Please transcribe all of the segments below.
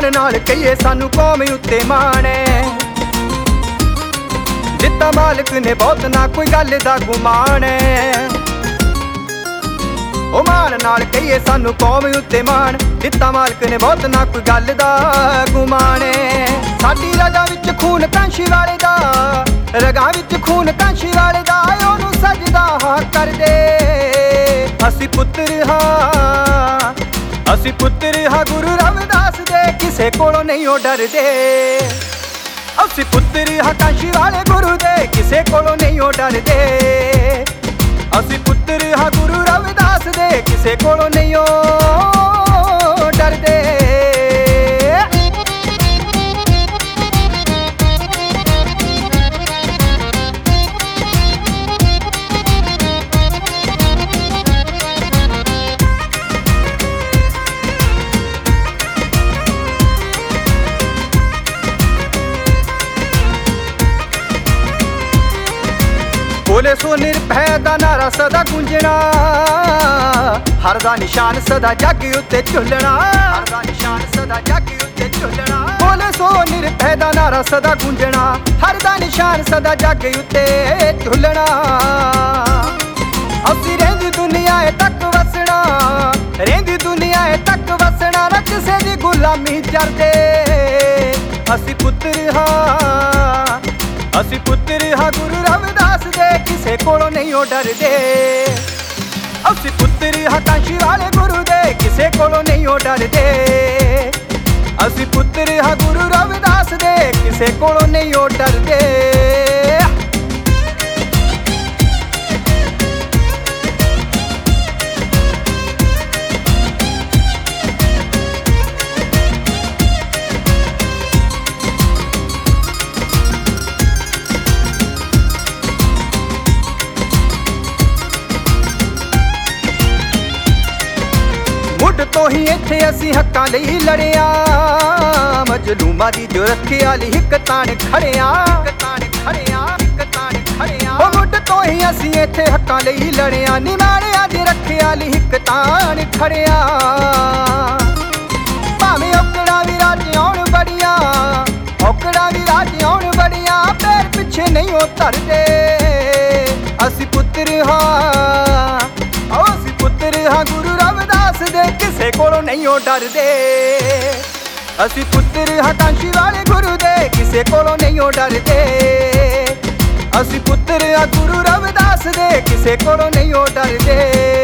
ਮਾਣ ਨਾਲ ਕਹੀਏ ਸਾਨੂੰ ਕੌਮ ਉੱਤੇ ਮਾਣ ਹੈ। ਦਿੱਤਾ ਮਾਲਕ ਨੇ ਬਹੁਤ ਨਾ ਕੋਈ ਗੱਲ ਦਾ ਗੁਮਾਨ ਹੈ। ਉਹ ਮਾਣ ਨਾਲ ਕਹੀਏ ਸਾਨੂੰ ਕੌਮ ਉੱਤੇ ਮਾਣ, ਦਿੱਤਾ ਮਾਲਕ ਨੇ ਬਹੁਤ ਨਾ ਕੋਈ ਗੱਲ ਦਾ ਗੁਮਾਨ ਹੈ। ਸਾਡੀ ਰਗਾਂ ਵਿੱਚ ਖੂਨ ਕਾਂਸ਼ੀ ਵਾਲੇ ਦਾ, ਰਗਾਂ ਵਿੱਚ ਖੂਨ ਕਾਂਸ਼ੀ ਵਾਲੇ ਦਾ, ਉਹਨੂੰ ਸਜਦਾ ਹਾਂ ਕਰਦੇ। ਅਸੀਂ ਪੁੱਤਰ ਹਾਂ, ਅਸੀਂ ਪੁੱਤਰ ਹਾਂ ਗੁਰੂ ਰਵਿਦਾਸ ਦੇ, ਕਿਸੇ ਕੋਲੋਂ ਨਹੀਂ ਉਹ ਡਰਦੇ। ਅਸੀਂ ਪੁੱਤਰ ਹਾਂ ਕਾਂਸ਼ੀ ਵਾਲੇ ਗੁਰੂ ਦੇ, ਕਿਸੇ ਕੋਲੋਂ ਨਹੀਂ ਉਹ ਡਰਦੇ। ਅਸੀਂ ਪੁੱਤਰ ਹਾਂ ਗੁਰੂ ਰਵਿਦਾਸ ਦੇ, ਕਿਸੇ ਕੋਲੋਂ ਨਹੀਂ ਉਹ ਡਰਦੇ। ਬੋਲੇ ਸੋ ਨਿਰਭੈ ਦਾ ਨਾਰਾ ਸਦਾ ਗੂੰਜਣਾ, ਹਰ ਦਾ ਨਿਸ਼ਾਨ ਸਦਾ ਜੱਗ ਉੱਤੇ ਝੁੱਲਣਾ, ਹਰ ਦਾ ਨਿਸ਼ਾਨ ਸਦਾ ਜੱਗ ਉੱਤੇ ਝੁੱਲਣਾ। ਬੋਲੇ ਸੋ ਨਿਰਭੈ ਦਾ ਨਾਰਾ ਸਦਾ ਗੂੰਜਣਾ, ਹਰ ਦਾ ਨਿਸ਼ਾਨ ਸਦਾ ਜੱਗ ਉੱਤੇ ਝੁੱਲਣਾ। ਅਸੀਂ ਰਹਿੰਦੀ ਦੁਨੀਆ ਤੱਕ ਵਸਣਾ, ਰਹਿੰਦੀ ਦੁਨੀਆ ਤੱਕ ਵਸਣਾ, ਨਾ ਕਿਸੇ ਦੀ ਗੁਲਾਮੀ ਕਰਦੇ। ਅਸੀਂ ਪੁੱਤਰ ਹਾਂ, ਅਸੀਂ ਪੁੱਤਰ ਹਾਂ ਗੁਰੂ ਰਵਿਦਾਸ ਦੇ, ਕਿਸੇ ਕੋਲੋਂ ਨਹੀਂ ਉਹ ਡਰਦੇ। ਅਸੀਂ ਪੁੱਤਰ ਹਾਂ ਕਾਂਸ਼ੀ ਵਾਲੇ ਗੁਰੂ ਦੇ, ਕਿਸੇ ਕੋਲੋਂ ਨਹੀਂ ਉਹ ਡਰਦੇ। ਅਸੀਂ ਪੁੱਤਰ ਹਾਂ ਗੁਰੂ ਰਵਿਦਾਸ ਦੇ, ਕਿਸੇ ਕੋਲੋਂ ਨਹੀਂ ਉਹ ਡਰਦੇ। ਮੁੱਢ ਤੋਂ ਹੀ ਇੱਥੇ ਅਸੀਂ ਹੱਕਾਂ ਲਈ ਲੜਿਆ, ਮਜਲੂਮਾਂ ਦੀ ਜੋ ਰੱਖਿਆ ਲਈ ਹਿੱਕ ਤਾਣ ਖੜਿਆ, ਹਿੱਕ ਤਾਣ ਖੜਿਆ, ਹਿੱਕ ਤਾਣ ਖੜਿਆ। ਉਹ ਮੁੱਢ ਤੋਂ ਹੀ ਅਸੀਂ ਇੱਥੇ ਹੱਕਾਂ ਲਈ ਲੜਿਆ, ਨਿਮਾਣਿਆਂ ਦੀ ਰੱਖਿਆ ਲਈ ਹਿੱਕ ਤਾਣ ਖੜਿਆ। ਭਾਵੇਂ ਔਕੜਾਂ ਵੀ ਰਾਜ ਆਉਣ ਬੜੀਆਂ, ਔਕੜਾਂ ਵੀ ਰਾਜ ਆਉਣ ਬੜੀਆਂ, ਪੈਰ ਪਿੱਛੇ ਨਹੀਂ ਉਹ ਧਰਦੇ। ਅਸੀਂ ਪੁੱਤਰ ਹਾਂ, ਅਸੀਂ ਪੁੱਤਰ ਹਾਂ ਗੁਰੂ ਰਵਿਦਾਸ ਦੇ, ਕਿਸੇ ਕੋਲੋਂ ਨਹੀਂ ਉਹ ਡਰਦੇ। ਅਸੀਂ ਪੁੱਤਰ ਹਾਂ ਕਾਂਸ਼ੀ ਵਾਲੇ ਗੁਰੂ ਦੇ, ਕਿਸੇ ਕੋਲੋਂ ਨਹੀਂ ਉਹ ਡਰਦੇ। ਅਸੀਂ ਪੁੱਤਰ ਹਾਂ ਗੁਰੂ ਰਵਿਦਾਸ ਦੇ, ਕਿਸੇ ਕੋਲੋਂ ਨਹੀਂ ਉਹ ਡਰਦੇ।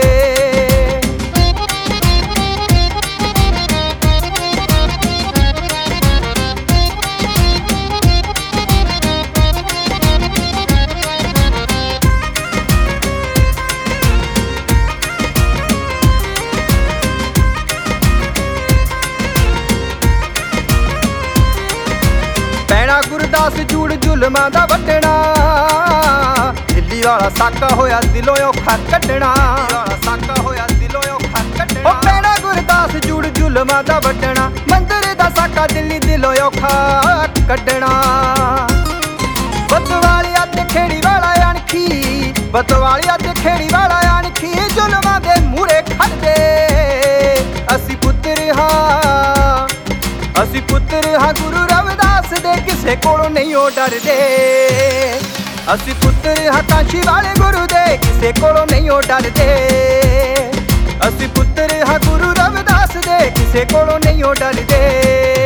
ਪੈਣਾ ਗੁਰਦਾਸ ਜੂੜ ਜ਼ੁਲਮਾਂ ਦਾ ਵੱਢਣਾ, ਦਿੱਲੀ ਵਾਲਾ ਸਾਕਾ ਹੋਇਆ ਦਿਲੋਂ ਔਖਾ ਕੱਢਣਾ, ਵਾਲਾ ਸਾਕਾ ਹੋਇਆ ਦਿਲੋਂ ਔਖਾ ਕੱਢਣਾ। ਉਹ ਪੈਣਾ ਗੁਰਦਾਸ ਜੂੜ ਜ਼ੁਲਮਾਂ ਦਾ ਵੱਢਣਾ, ਮੰਦਰ ਦਾ ਸਾਕਾ ਦਿੱਲੀ ਦਿਲੋਂ ਔਖਾ ਕੱਢਣਾ। ਬਤਵਾਲਿਆ ਤੇ ਖੇੜੀ ਵਾਲਾ ਅਣਖੀ, ਬਤਵਾਲਿਆ ਤੇ ਖੇੜੀ ਵਾਲਾ ਅਣਖੀ, ਜ਼ੁਲਮਾਂ ਦੇ ਮੂਹਰੇ ਖੜਦੇ। ਅਸੀਂ ਪੁੱਤਰ ਹਾਂ, ਅਸੀਂ ਪੁੱਤਰ ਹਾਂ ਗੁਰੂ ਰਵਿਦਾਸ ਦੇ, ਕਿਸੇ ਕੋਲੋਂ ਨਹੀਂ ਉਹ ਡਰਦੇ। ਅਸੀਂ ਪੁੱਤਰ ਹਾਂ ਕਾਂਸ਼ੀ ਵਾਲੇ ਗੁਰੂ ਦੇ, ਕਿਸੇ ਕੋਲੋਂ ਨਹੀਂ ਉਹ ਡਰਦੇ। ਅਸੀਂ ਪੁੱਤਰ ਹਾਂ ਗੁਰੂ ਰਵਿਦਾਸ ਦੇ, ਕਿਸੇ ਕੋਲੋਂ ਨਹੀਂ ਉਹ ਡਰਦੇ।